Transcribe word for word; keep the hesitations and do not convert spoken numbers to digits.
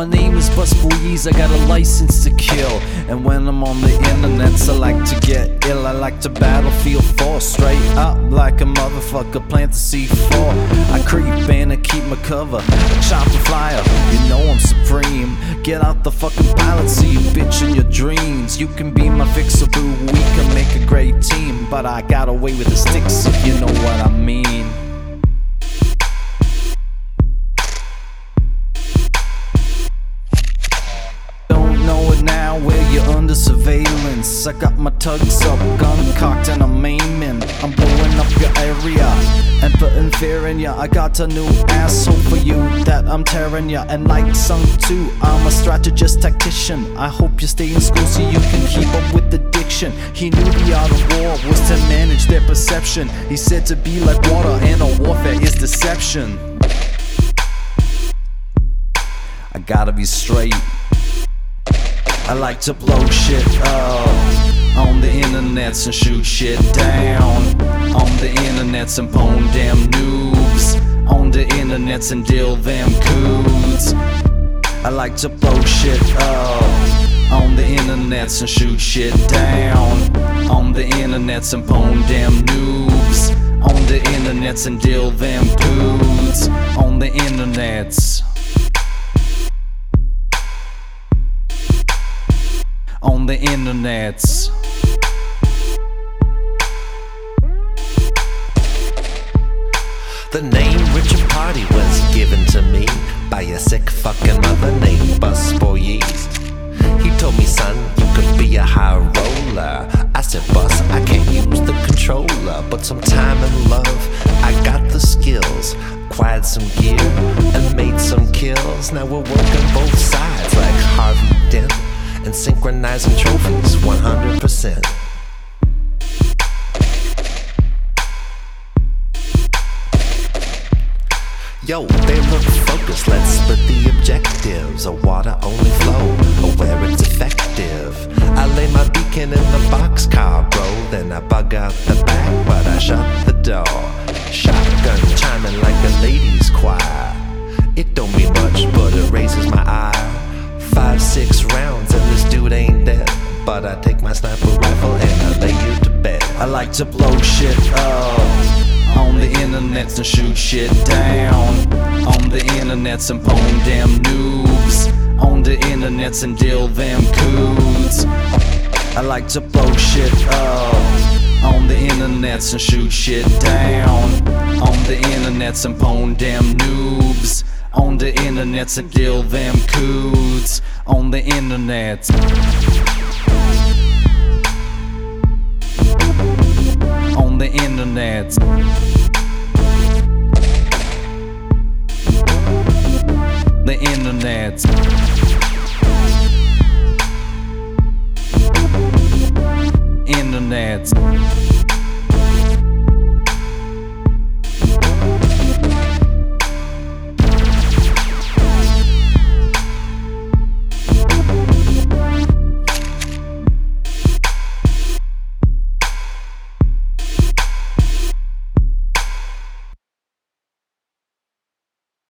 my name is Busboys, I got a license to kill. And when I'm on the internets, I like to get ill. I like to battlefield four, straight up like a motherfucker, plant the C four. I creep in and keep my cover, chop the flyer, you know I'm supreme. Get out the fucking pilot seat, bitch, in your dreams. You can be my fixer, boo, we can make a great team. But I got away with the sticks, if you know what I mean. Now where you're under surveillance, I got my tugs up, gun cocked and I'm aiming. I'm blowing up your area and putting fear in ya. I got a new asshole for you that I'm tearing ya. And like Sun Tzu, I'm a strategist tactician. I hope you stay in school so you can keep up with the diction. He knew the art of war was to manage their perception. He said to be like water and all warfare is deception. I gotta be straight, I like to blow shit up on the internets and shoot shit down on the internets and pwn damn noobs on the internets and deal them coots. I like to blow shit up on the internets and shoot shit down on the internets and pwn damn noobs on the internets and deal them coots on the internets. On the internets. The name Richard Party was given to me by a sick fucking mother named Busboys. He told me, son, you could be a high roller. I said, Bus, I can't use the controller, but some time and love, I got the skills. Acquired some gear and made some kills. Now we're working both sides like Harvey Dent and synchronizing trophies one hundred percent. Yo, they look focused, let's split the objectives. A water only flow, or where it's effective. I lay my beacon in the boxcar, bro. Then I bug out the back, but I shut the door. Shotgun chiming like a ladies' choir. It don't mean much, but it raises my eye. Five, six rounds and this dude ain't dead, but I take my sniper rifle and I lay you to bed. I like to blow shit up on the internets and shoot shit down on the internets and pwn damn noobs on the internets and deal them coots. I like to blow shit up on the internets and shoot shit down on the internets and pwn damn noobs on the internets and deal them coots on the internets. On the internets. The internets. Internets.